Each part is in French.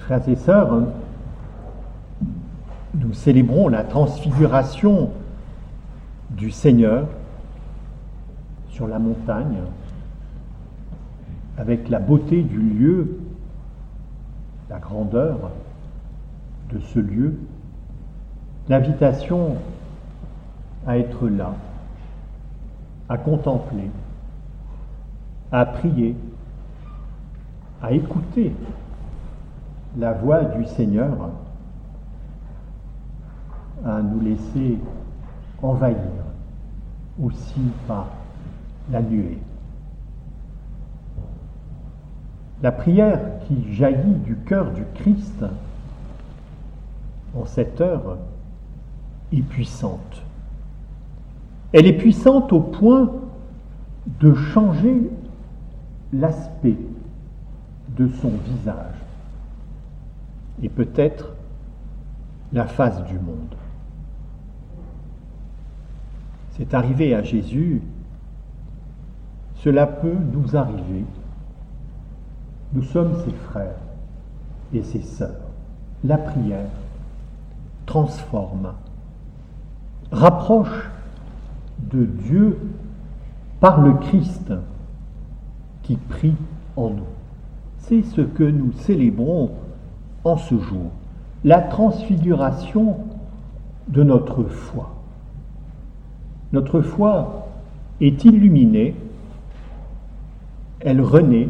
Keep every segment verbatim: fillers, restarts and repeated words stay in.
Frères et sœurs, nous célébrons la transfiguration du Seigneur sur la montagne, avec la beauté du lieu, la grandeur de ce lieu, l'invitation à être là, à contempler, à prier, à écouter la voix du Seigneur, à nous laisser envahir aussi par la nuée. La prière qui jaillit du cœur du Christ en cette heure est puissante. Elle est puissante au point de changer l'aspect de son visage et peut-être la face du monde. C'est arrivé à Jésus, cela peut nous arriver. Nous sommes ses frères et ses sœurs. La prière transforme, rapproche de Dieu par le Christ qui prie en nous. C'est ce que nous célébrons en ce jour, la transfiguration de notre foi. Notre foi est illuminée, elle renaît,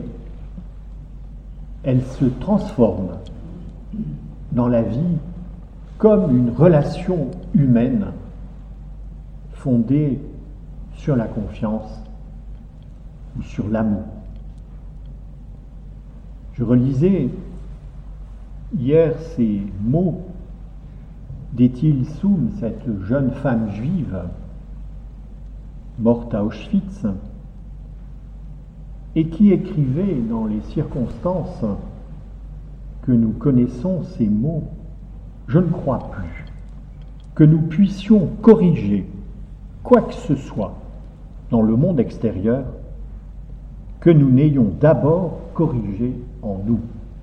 elle se transforme dans la vie comme une relation humaine fondée sur la confiance ou sur l'amour. Je relisais hier ces mots d'Ethil Soum, cette jeune femme juive morte à Auschwitz, et qui écrivait dans les circonstances que nous connaissons ces mots: « Je ne crois plus que nous puissions corriger quoi que ce soit dans le monde extérieur que nous n'ayons d'abord corrigé en nous. »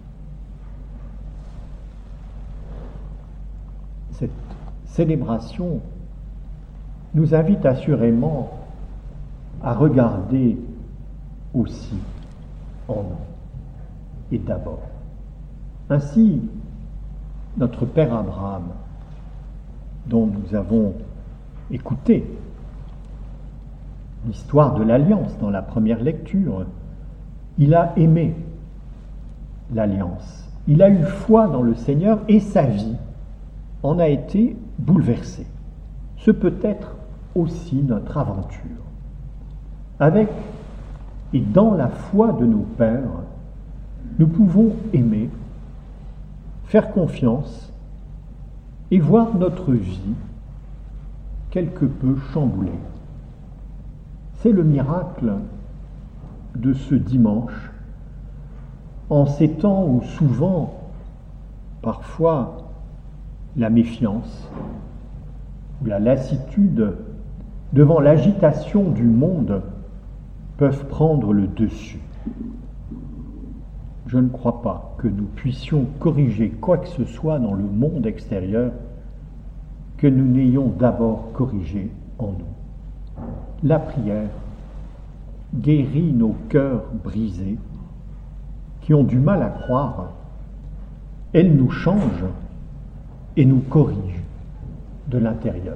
Cette célébration nous invite assurément à regarder aussi en nous et d'abord. Ainsi, notre Père Abraham, dont nous avons écouté l'histoire de l'Alliance dans la première lecture, il a aimé l'Alliance, il a eu foi dans le Seigneur et sa vie en a été bouleversée. Ce peut être aussi notre aventure. Avec et dans la foi de nos pères, nous pouvons aimer, faire confiance et voir notre vie quelque peu chamboulée. C'est le miracle de ce dimanche, en ces temps où souvent, parfois, la méfiance ou la lassitude devant l'agitation du monde peuvent prendre le dessus. Je ne crois pas que nous puissions corriger quoi que ce soit dans le monde extérieur que nous n'ayons d'abord corrigé en nous. La prière guérit nos cœurs brisés qui ont du mal à croire. Elle nous change et nous corrige de l'intérieur.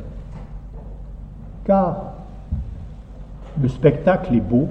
Car le spectacle est beau,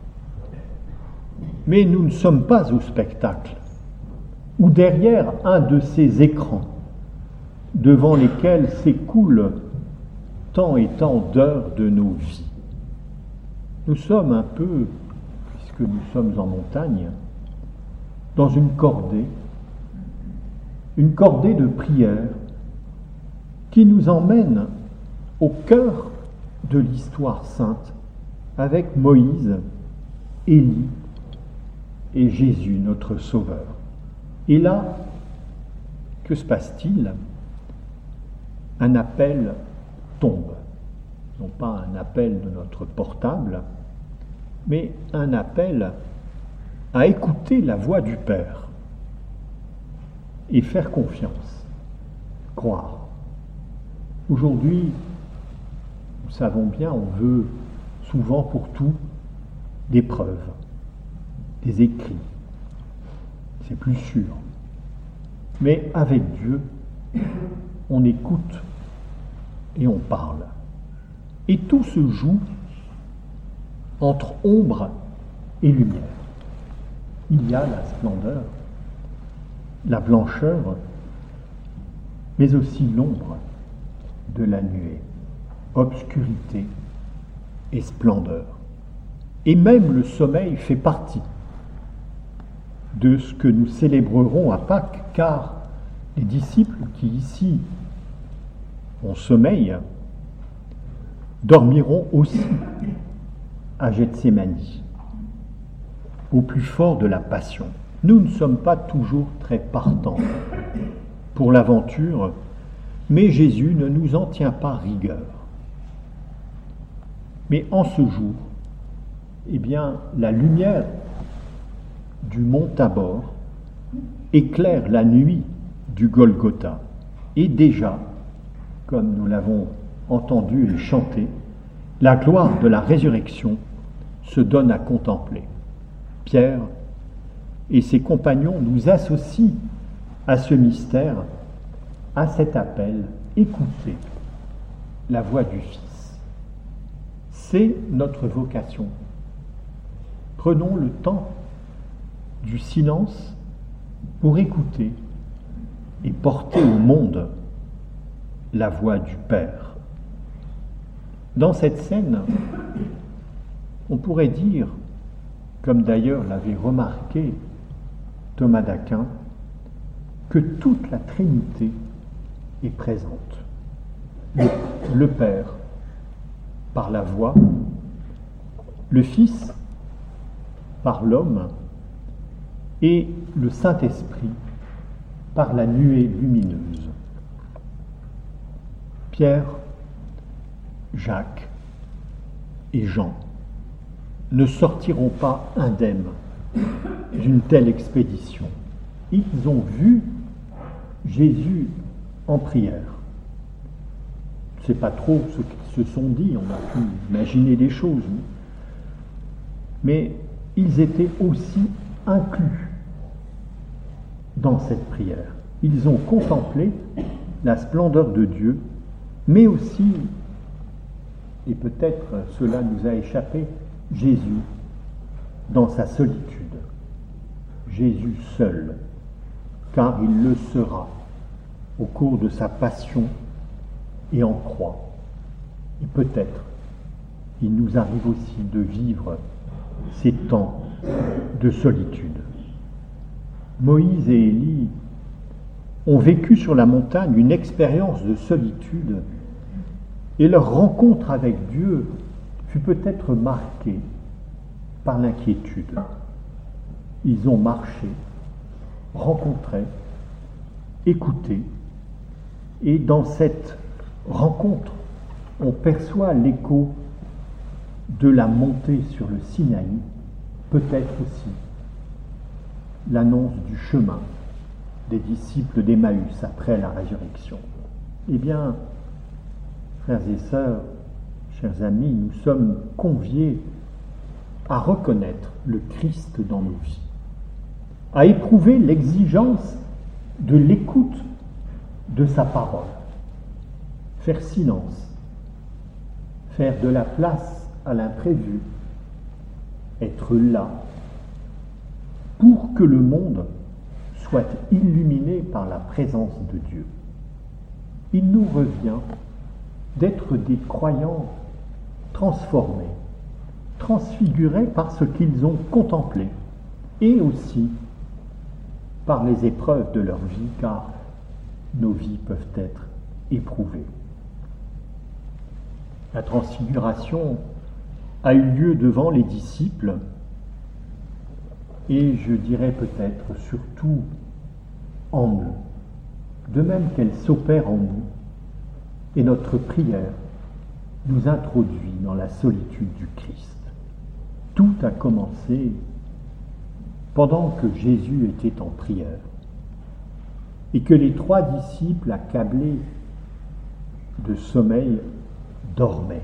mais nous ne sommes pas au spectacle, ou derrière un de ces écrans devant lesquels s'écoulent tant et tant d'heures de nos vies. Nous sommes un peu, puisque nous sommes en montagne, dans une cordée, une cordée de prière qui nous emmène au cœur de l'histoire sainte avec Moïse, Élie et Jésus, notre Sauveur. Et là, que se passe-t-il? Un appel tombe. Non pas un appel de notre portable, mais un appel à écouter la voix du Père. et faire confiance, croire. Aujourd'hui, nous savons bien, on veut souvent pour tout des preuves, des écrits. C'est plus sûr. Mais avec Dieu, on écoute et on parle. Et tout se joue entre ombre et lumière. Il y a la splendeur, la blancheur, mais aussi l'ombre de la nuée, obscurité et splendeur. Et même le sommeil fait partie de ce que nous célébrerons à Pâques, car les disciples qui ici ont sommeil dormiront aussi à Gethsémani, au plus fort de la passion. Nous ne sommes pas toujours très partants pour l'aventure, mais Jésus ne nous en tient pas rigueur. Mais en ce jour, eh bien, la lumière du mont Tabor éclaire la nuit du Golgotha. Et déjà, comme nous l'avons entendu et chanté, la gloire de la résurrection se donne à contempler. Pierre et ses compagnons nous associent à ce mystère, à cet appel, écoutez la voix du Fils. C'est notre vocation. Prenons le temps du silence pour écouter et porter au monde la voix du Père. Dans cette scène, on pourrait dire, comme d'ailleurs l'avait remarqué Thomas d'Aquin, que toute la Trinité est présente. Le, le Père par la voix, le Fils par l'homme et le Saint-Esprit par la nuée lumineuse. Pierre, Jacques et Jean ne sortiront pas indemnes d'une telle expédition. Ils ont vu Jésus en prière. Je ne sais pas trop ce qu'ils se sont dit, on a pu imaginer des choses, mais ils étaient aussi inclus dans cette prière. Ils ont contemplé la splendeur de Dieu, mais aussi, et peut-être cela nous a échappé, Jésus dans sa solitude. Jésus seul, car il le sera au cours de sa passion et en croix. Et peut-être il nous arrive aussi de vivre ces temps de solitude. Moïse et Élie ont vécu sur la montagne une expérience de solitude et leur rencontre avec Dieu fut peut-être marquée par l'inquiétude. Ils ont marché, rencontré, écouté, et dans cette rencontre, on perçoit l'écho de la montée sur le Sinaï, peut-être aussi l'annonce du chemin des disciples d'Emmaüs après la résurrection. Eh bien, frères et sœurs, chers amis, nous sommes conviés à reconnaître le Christ dans nos vies, à éprouver l'exigence de l'écoute de sa parole, faire silence, faire de la place à l'imprévu, être là pour que le monde soit illuminé par la présence de Dieu. Il nous revient d'être des croyants transformés, transfigurés par ce qu'ils ont contemplé et aussi par les épreuves de leur vie, car nos vies peuvent être éprouvées. La transfiguration a eu lieu devant les disciples et je dirais peut-être surtout en eux, de même qu'elle s'opère en nous, et notre prière nous introduit dans la solitude du Christ. Tout a commencé pendant que Jésus était en prière. et que les trois disciples, accablés de sommeil, dormaient.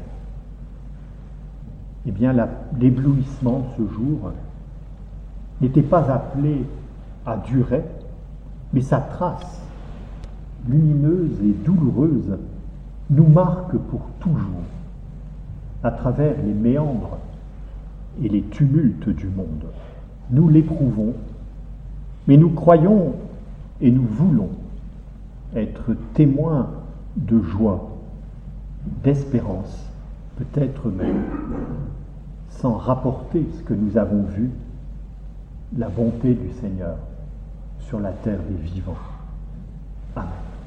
Eh bien, la, l'éblouissement de ce jour n'était pas appelé à durer, mais sa trace, lumineuse et douloureuse, nous marque pour toujours, à travers les méandres et les tumultes du monde. Nous l'éprouvons, mais nous croyons et nous voulons être témoins de joie, d'espérance, peut-être même, sans rapporter ce que nous avons vu, la bonté du Seigneur sur la terre des vivants. Amen.